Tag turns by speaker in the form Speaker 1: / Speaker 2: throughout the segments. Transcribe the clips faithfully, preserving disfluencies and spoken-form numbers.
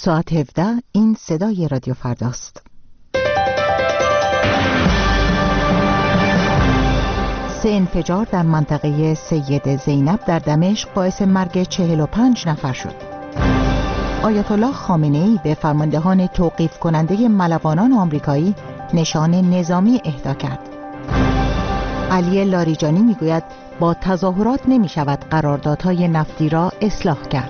Speaker 1: ساعت هفده این صدای رادیو فرداست. سه انفجار در منطقه سید زینب در دمشق باعث مرگ چهل و پنج نفر شد. آیت الله خامنه‌ای به فرماندهان توقیف کننده ملوانان آمریکایی نشان نظامی اهدا کرد. علی لاریجانی میگوید با تظاهرات نمی شود قراردادهای نفتی را اصلاح کرد.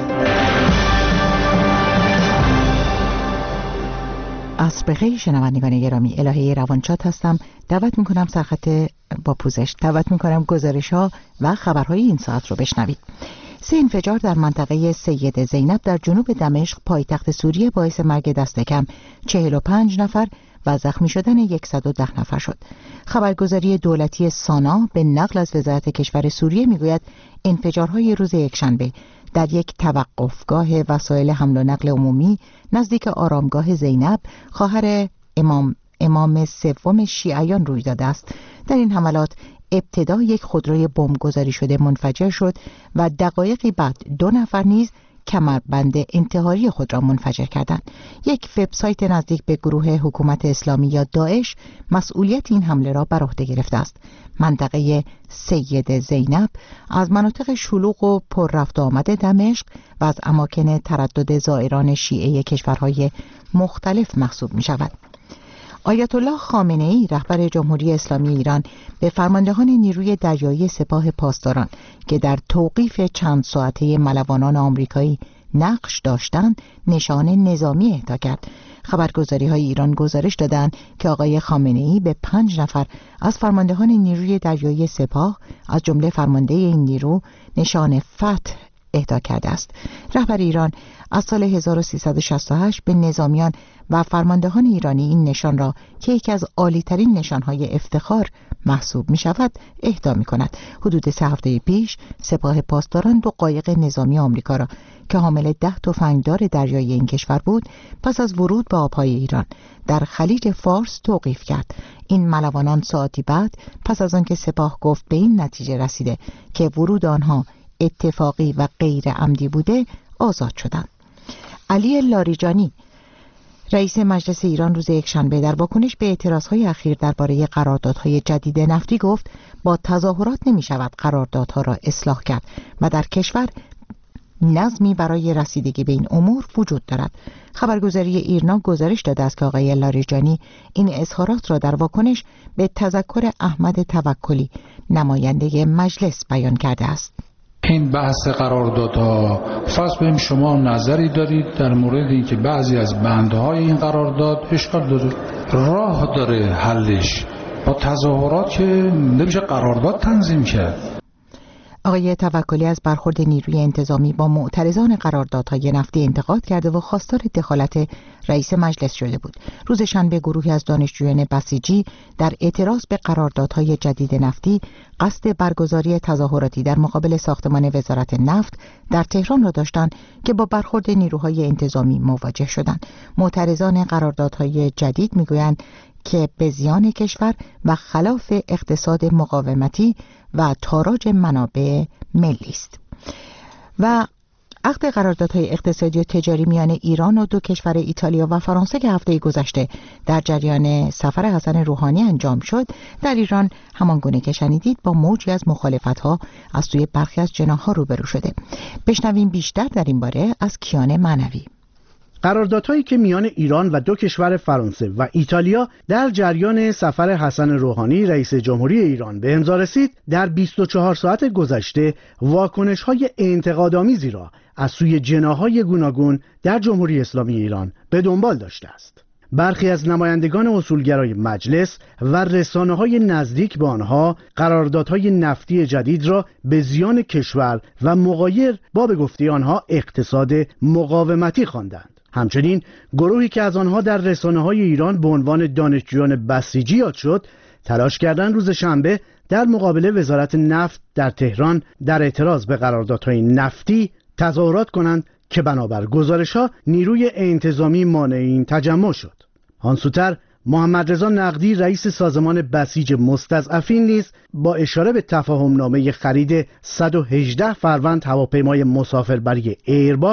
Speaker 1: عصر بخیر شنوندگان گرامی، الهه روانشاد هستم. دعوت میکنم سرخط با پوزش دعوت میکنم گزارش ها و خبرهای این ساعت رو بشنوید. سه انفجار در منطقه سید زینب در جنوب دمشق پایتخت سوریه باعث مرگ دست کم چهل و پنج نفر و زخمی شدن صد و ده نفر شد. خبرگزاری دولتی سانا به نقل از وزارت کشور سوریه میگوید انفجارهای روز یکشنبه در یک توقفگاه وسایل حمل و نقل عمومی نزدیک آرامگاه زینب خواهر امام امام سوم شیعیان روی داده است. در این حملات ابتدا یک خودروی بمبگذاری شده منفجر شد و دقایقی بعد دو نفر نیز کمربند انتحاری خود را منفجر کردند. یک وبسایت نزدیک به گروه حکومت اسلامی یا داعش مسئولیت این حمله را بر عهده گرفته است. منطقه سید زینب از مناطق شلوغ و پر رفت و آمد دمشق و از اماکن تردد زائران شیعه کشورهای مختلف محسوب می شود. آیت الله خامنه‌ای رهبر جمهوری اسلامی ایران به فرماندهان نیروی دریایی سپاه پاسداران که در توقیف چند ساعته ملوانان آمریکایی نقش داشتند نشان نظامی اهدا کرد. خبرگزاری‌های ایران گزارش دادند که آقای خامنه‌ای به پنج نفر از فرماندهان نیروی دریایی سپاه از جمله فرمانده این نیرو نشان فتح اهدا کرده است. رهبر ایران از سال هزار و سیصد و شصت و هشت به نظامیان و فرماندهان ایرانی این نشان را که یکی از عالی‌ترین نشانهای افتخار محسوب می شود اهدا می کند. حدود سه هفته پیش سپاه پاسداران دو قایق نظامی آمریکا را که حامل ده تفنگدار دریایی این کشور بود پس از ورود به آبهای ایران در خلیج فارس توقیف کرد. این ملوانان ساعتی بعد پس از آنکه سپاه گفت به این نتیجه رسیده که ورود آنها اتفاقی و غیر عمدی بوده آزاد شدند. علی لاریجانی رئیس مجلس ایران روز یکشنبه در واکنش به اعتراضهای اخیر درباره قراردادهای جدید نفتی گفت با تظاهرات نمی شود قراردادها را اصلاح کرد و در کشور نظمی برای رسیدگی به این امور وجود دارد. خبرگزاری ایرنا گزارش داده است که آقای لاریجانی این اظهارات را در واکنش به تذکر احمد توکلی نماینده مجلس بیان کرده است.
Speaker 2: این بحث قراردادها فرض کنیم شما نظری دارید در مورد اینکه بعضی از بندهای این قرارداد اشکال داره، راه داره حلش، با تظاهرات که نمیشه قرارداد تنظیم کرد.
Speaker 1: آقای توکلی از برخورد نیروی انتظامی با معترضان قراردادهای نفتی انتقاد کرده و خواستار دخالت رئیس مجلس شده بود. روز شنبه گروهی از دانشجویان بسیجی در اعتراض به قراردادهای جدید نفتی قصد برگزاری تظاهراتی در مقابل ساختمان وزارت نفت در تهران را داشتند که با برخورد نیروهای انتظامی مواجه شدند. معترضان قراردادهای جدید میگویند که به زیان کشور و خلاف اقتصاد مقاومتی و تاراج منابع ملی است. و عقد قراردادهای اقتصادی و تجاری میان ایران و دو کشور ایتالیا و فرانسه که هفته گذشته در جریان سفر حسن روحانی انجام شد، در ایران همانگونه که شنیدید با موجی از مخالفت‌ها از سوی برخی از جناح‌ها روبرو شده. بشنویم بیشتر در این باره از کیان معنوی.
Speaker 3: قراردادهایی که میان ایران و دو کشور فرانسه و ایتالیا در جریان سفر حسن روحانی رئیس جمهوری ایران به امضا رسید، در بیست و چهار ساعت گذشته واکنش‌های انتقادآمیزی را از سوی جناح‌های گوناگون در جمهوری اسلامی ایران به دنبال داشته است. برخی از نمایندگان اصولگرای مجلس و رسانه‌های نزدیک به آنها قراردادهای نفتی جدید را به زیان کشور و مغایر با به گفته آنها اقتصاد مقاومتی خواندند. همچنین گروهی که از آنها در رسانه‌های ایران به عنوان دانشجویان بسیجی یاد شد، تلاش کردند روز شنبه در مقابل وزارت نفت در تهران در اعتراض به قراردادهای نفتی تظاهرات کنند که بنابر گزارش‌ها نیروی انتظامی مانع این تجمع شد. آن سوتر محمد رضا نقدی رئیس سازمان بسیج مستضعفین نیز با اشاره به تفاهم نامه خرید صد و هجده فروند هواپیمای مسافربری ایرباس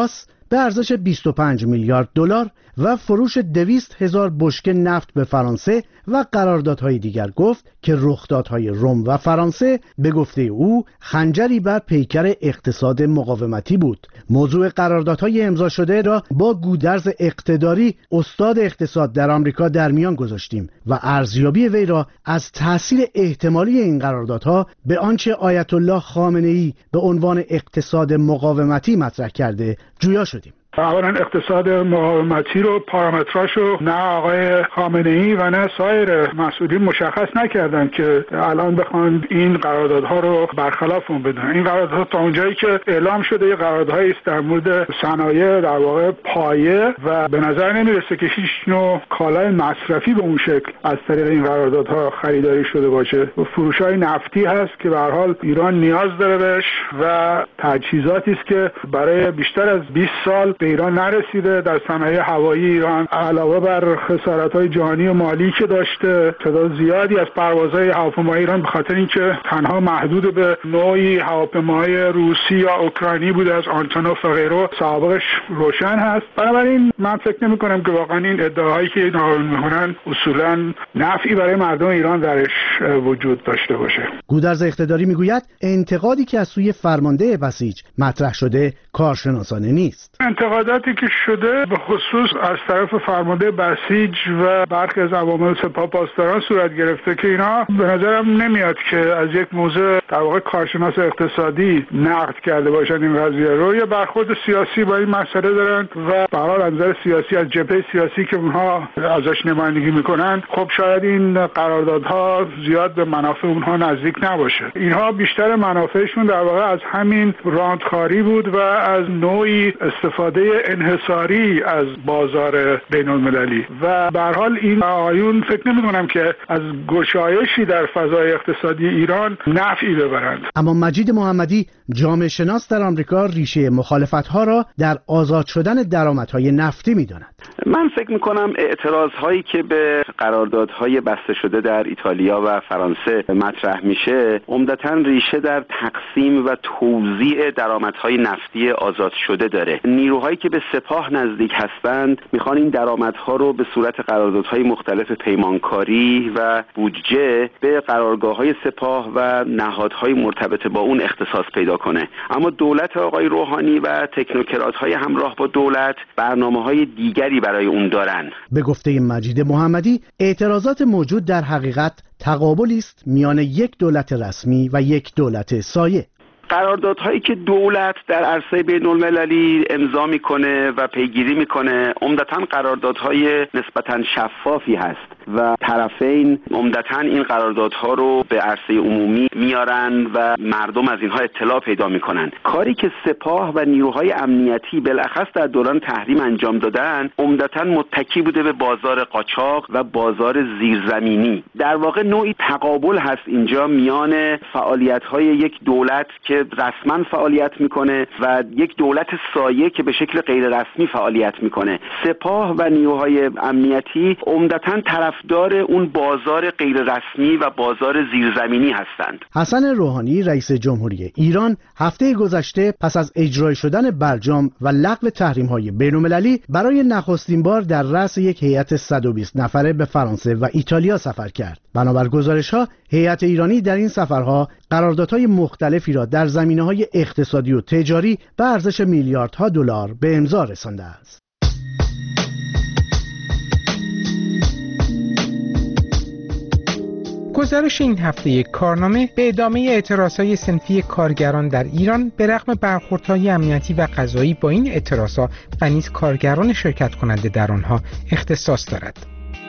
Speaker 3: به ارزش بیست و پنج میلیارد دلار و فروش دویست هزار بشکه نفت به فرانسه و قراردادهای دیگر گفت که رخدادهای روم و فرانسه به گفته او خنجری بر پیکر اقتصاد مقاومتی بود. موضوع قراردادهای امضا شده را با گودرز اقتداری استاد اقتصاد در آمریکا در میان گذاشتیم و ارزیابی وی را از تاثیر احتمالی این قراردادها به آنچه آیت الله خامنه‌ای به عنوان اقتصاد مقاومتی مطرح کرده جویا شدیم.
Speaker 4: اولا اقتصاد مقاومتی رو پارامتراشو نه آقای خامنه‌ای و نه سایر مسئولین مشخص نکردن که الان بخوان این قراردادها رو برخلاف اون بدن. این قراردادها تا اونجایی که اعلام شده یه قراردادهایی است در مورد صنایع در واقع پایه و به نظر نمیرسه که هیچ نوع کالای مصرفی به اون شکل از طریق این قراردادها خریداری شده باشه. فروش‌های نفتی هست که به هر حال ایران نیاز داره بهش و تجهیزاتی است که برای بیشتر از بیست سال به ایران نرسیده. در صنایع هوایی ایران علاوه بر خسارت‌های جانی و مالی که داشته، تعداد زیادی از پروازهای هواپیمای ایران به خاطر اینکه تنها محدود به نوعی هواپیماهای روسی یا اوکراینی بوده از آنتونوف و غیره سابقش روشن هست. بنابراین من فکر نمی‌کنم که واقعا این ادعاهایی که نقل می‌کنن اصولاً نفعی برای مردم ایران درش وجود داشته باشه.
Speaker 3: گودرز اقتداری میگوید انتقادی که از سوی فرمانده بسیج مطرح شده کارشناسانه نیست.
Speaker 4: انتقاداتی که شده به خصوص از طرف فرمانده بسیج و برخی از عوامل سپاه پاسداران صورت گرفته که اینا به نظرم نمیاد که از یک موضوع در واقع کارشناس اقتصادی نقد کرده باشن این قضیه رو. یه برخورد سیاسی با این مسئله دارن و به هر حال از نظر سیاسی از جبهه سیاسی که اونها ازش نمایندگی میکنن خب شاید این قراردادها زیاد به منافع اونها نزدیک نباشه. اینها بیشتر منافعشون در واقع از همین راندخاری بود و از نوعی استفاده انحصاری از بازار بین المللی و به هر حال این آیون فکر نمی کنم که از گشایشی در فضای اقتصادی ایران نفعی ببرند.
Speaker 3: اما مجید محمدی جامعه شناس در آمریکا ریشه مخالفت‌ها را در آزاد شدن درآمدهای نفتی می‌داند.
Speaker 5: من فکر می‌کنم اعتراض‌هایی که به قراردادهای بسته شده در ایتالیا و فرانسه مطرح میشه عمدتاً ریشه در تقسیم و توزیع درآمدهای نفتی آزاد شده داره. نیروهایی که به سپاه نزدیک هستند میخوان این درآمدها رو به صورت قراردادهای مختلف پیمانکاری و بودجه به قرارگاه‌های سپاه و نهادهای مرتبط با اون اختصاص پیدا کنه. اما دولت آقای روحانی و تکنوکرات‌های همراه با دولت برنامه‌های دیگری برای اون دارن.
Speaker 3: به گفته مجید محمدی اعتراضات موجود در حقیقت تقابلی است میان یک دولت رسمی و یک دولت سایه.
Speaker 5: قراردادهایی که دولت در عرصه بین المللی امضا میکنه و پیگیری میکنه عمدتاً قراردادهای نسبتاً شفافی هست و طرفین عمدتاً این قراردادها رو به عرصه عمومی میارن و مردم از اینها اطلاع پیدا میکنن. کاری که سپاه و نیروهای امنیتی بالاخص در دوران تحریم انجام دادن عمدتاً متکی بوده به بازار قاچاق و بازار زیرزمینی. در واقع نوعی تقابل هست اینجا میان فعالیت‌های یک دولت که رسما فعالیت میکنه و یک دولت سایه که به شکل غیر رسمی فعالیت میکنه. سپاه و نیروهای امنیتی عمدتاً طرفدار اون بازار غیر رسمی و بازار زیرزمینی هستند.
Speaker 3: حسن روحانی رئیس جمهوری ایران هفته گذشته پس از اجرای شدن برجام و لغو تحریم‌های بین‌المللی برای نخستین بار در رأس یک هیئت صد و بیست نفره به فرانسه و ایتالیا سفر کرد. بنابر گزارش‌ها هیئت ایرانی در این سفرها قراردادهای مختلفی را در زمینه‌های اقتصادی و تجاری به ارزش میلیاردها دلار به امضا رسانده است.
Speaker 6: گزارش این هفته یک کارنامه به ادامه اعتراضهای صنفی کارگران در ایران به رغم برخوردهای امنیتی و قضایی با این اعتراضها و نیز کارگران شرکت کننده در آنها اختصاص دارد.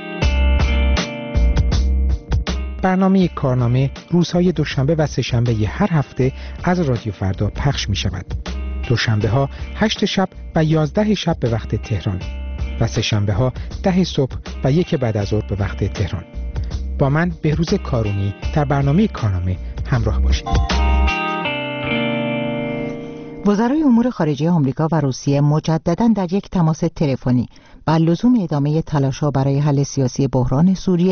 Speaker 6: برنامه یک کارنامه روزهای دوشنبه و سه‌شنبه هر هفته از رادیو فردا پخش می شود. دوشنبه ها هشت شب و یازده شب به وقت تهران و سه‌شنبه ها ده صبح و یک بعد از ظهر به وقت تهران. با من بهروز کارونی در برنامه کارنامه همراه باشید.
Speaker 1: وزرای امور خارجه آمریکا و روسیه مجدداً در یک تماس تلفنی بر لزوم ادامه تلاش‌ها برای حل سیاسی بحران سوریه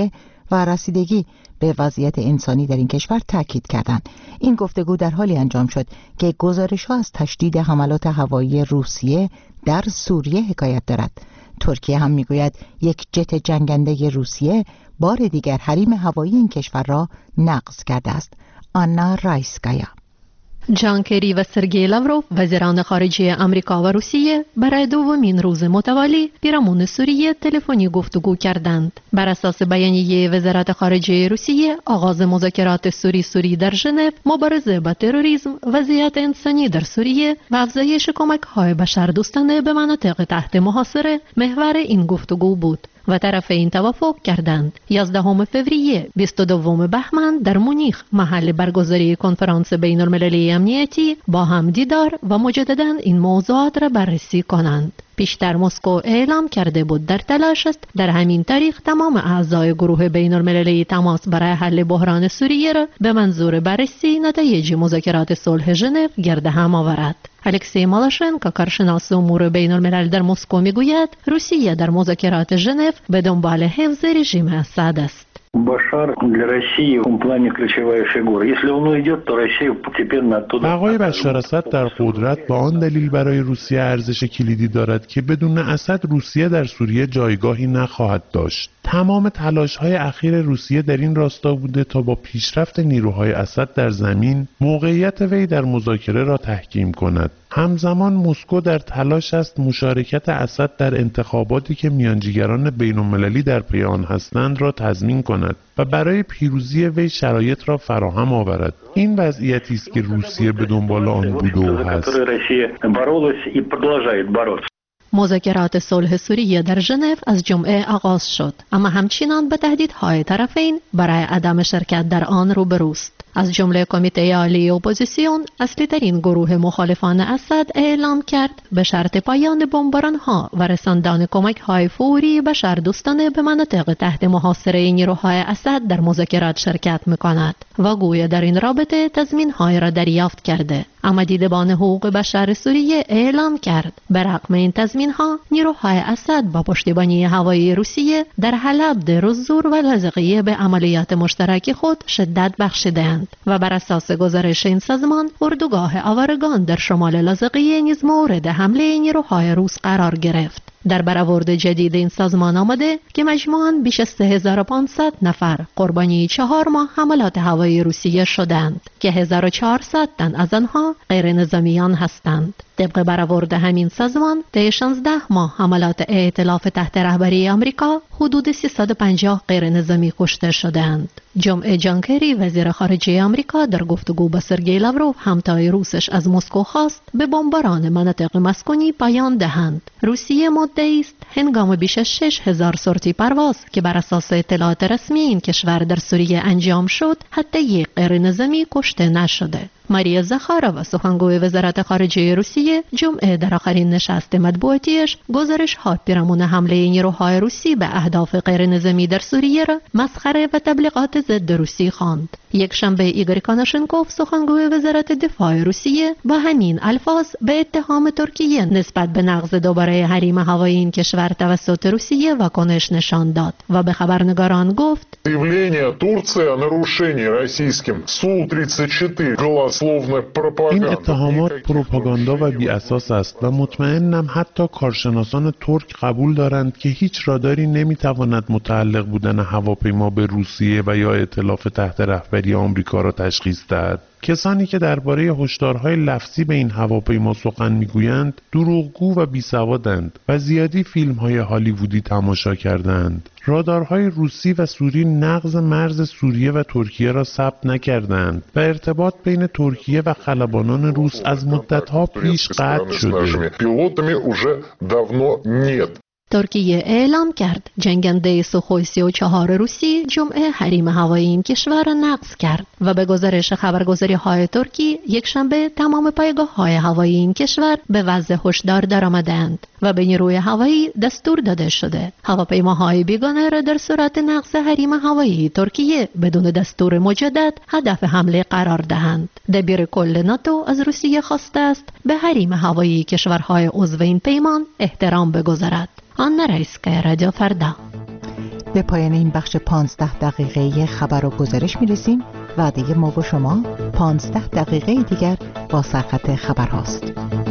Speaker 1: و رسیدگی به وضعیت انسانی در این کشور تاکید کردند. این گفتگو در حالی انجام شد که گزارش‌ها از تشدید حملات هوایی روسیه در سوریه حکایت دارد. ترکیه هم میگوید یک جت جنگنده روسیه بار دیگر حریم هوایی این کشور را نقض کرده است. آنا رایسکایا.
Speaker 7: جان کری و سرگئی لاوروف وزیران خارجه آمریکا و روسیه برای دومین روز متوالی پیرامون سوریه تلفنی گفتگو کردند. بر اساس بیانیه وزارت خارجه روسیه، آغاز مذاکرات سوری سوری در ژنو، مبارزه با تروریسم، وضعیت انسانی در سوریه و افزایش کمک‌های بشردوستانه به مناطق تحت محاصره محور این گفتگو بود و طرفین توافق کردند. یازدهم فوریه بیست و دوم بهمن در مونیخ محل برگزاری کنفرانس بین المللی امنیتی با هم دیدار و مجددا این موضوعات را بررسی کنند. پیشتر مسکو اعلام کرده بود در تلاش است در همین تاریخ تمام اعضای گروه بین المللی تماس برای حل بحران سوریه را به منظور بررسی نتایج مذاکرات صلح ژنو گرد هم آورد. الکسی مالاشنکو، کارشناس امور بین الملل در مسکو، میگوید روسیه در مذاکرات ژنو به دنبال حفظ رژیم اسد است.
Speaker 8: Башар для России в этом плане ключевая фигура. Если он уйдет, то Россия постепенно оттуда.
Speaker 9: بقای بشار اسد در قدرت با آن دلیل برای روسیه ارزش کلیدی دارد که بدون اسد روسیه در سوریه جایگاهی نخواهد داشت. تمام تلاش‌های اخیر روسیه در این راستا بوده تا با پیشرفت نیروهای اسد در زمین موقعیت وی در مذاکره را تحکیم کند. همزمان مسکو در تلاش است مشارکت اسد در انتخاباتی که میانجیگران بین‌المللی در پی آن هستند را تضمین کند و برای پیروزی وی شرایط را فراهم آورد. این وضعیتی است که روسیه به دنبال آن بوده و هست.
Speaker 7: مذاکرات صلح سوریه در ژنو از جمعه آغاز شد، اما همچنان به تهدیدهای طرفین برای عدم شرکت در آن روبروست. از جمله کمیته عالی اپوزیسیون، اصلی ترین گروه مخالفان اسد، اعلام کرد به شرط پایان بمباران‌ها و رساندن کمک‌های فوری بشردوستانه به مناطق تحت محاصره نیروهای اسد در مذاکرات شرکت می‌کند و گویا در این رابطه تضمین‌های را دریافت کرده. اما دیدبان حقوق بشر سوریه اعلام کرد برغم این تضمین‌ها نیروهای اسد با پشتیبانی هوایی روسیه در حلب، دیر الزور و لاذقیه به عملیات مشترک خود شدت بخشیدند و بر اساس گزارش این سازمان اردوگاه آوارگان در شمال لاذقیه نیز مورد حمله نیروهای روس قرار گرفت. در برآورد جدید این سازمان آمده که مجموعاً بیش از سه هزار و پانصد نفر قربانی چهار ماه حملات هوایی روسیه شدند که هزار و چهارصد تن از آنها غیر نظامیان هستند. طبق برآورد همین سازمان طی شانزده ماه حملات ائتلاف تحت رهبری آمریکا حدود سیصد و پنجاه غیر نظامی کشته شدند. جمعه جان کری وزیر خارجه آمریکا در گفتگو با سرگئی لاوروف همتای روسش از مسکو خواست به بمباران مناطق مسکونی پایان دهند. روسیه مدعی است هنگام بیش از شش هزار سورتی پرواز که بر اساس اطلاعات رسمی این کشور در سوریه انجام شد، حتی یک غیر نظامی کشته نشده. ماریا زخارova، سخنگوی وزارت خارجه روسیه، جمعه در آخرین نشست مطبوعاتیش گزارش‌ها پیرامون حمله نیروهای روسی به اهداف غیر نظامی در سوریه را مسخره و تبلیغات ضد روسی خواند. یک شنبه ایگور کاناشنکوف، سخنگوی وزارت دفاع روسیه، با همین الفاظ به اتهام ترکیه نسبت به نقض دوباره حریم هوایی این کشور توسط روسیه واکنش نشان داد و به خبرنگاران گفت:
Speaker 10: заявление Турции о нарушении российским су тридцать четыре голословной пропаганды.
Speaker 9: این اتهامات پروپاگاندا و بی اساس است و مطمئنم حتی کارشناسان ترک قبول دارند که هیچ راداری نمیتواند متعلق بودن هواپیما به روسیه و یا ائتلاف تحت رهبری آمریکا را تشخیص دهد. کسانی که درباره هشدارهای لفظی به این هواپیما سخن میگویند دروغگو و بیسوادند و زیادی فیلم‌های هالیوودی تماشا کردند. رادارهای روسی و سوری نقض مرز سوریه و ترکیه را ثبت نکردند و ارتباط بین ترکیه و خلبانان روس از مدت‌ها پیش قطع شده.
Speaker 7: ترکیه اعلام کرد جنگنده سوخوی سی و چهار روسی جمعه حریم هوایی این کشور را نقض کرد و به گزارش خبرگزاری های ترکی یک شنبه تمام پایگاه های هوایی این کشور به وضع هشدار درآمدند و به نیروی هوایی دستور داده شده هواپیماهای بیگانه را در صورت نقض حریم هوایی ترکیه بدون دستور مجدد هدف حمله قرار دهند. دبیر کل ناتو از روسیه خواسته است به حریم هوایی کشورهای عضو این پیمان احترام بگذارد. آنا رایسکایا، رادیو فردا.
Speaker 1: به پایان این بخش پانزده دقیقه خبر و گزارش میرسیم و دیگه ما با شما پانزده دقیقه دیگر با سرخط خبر هاست.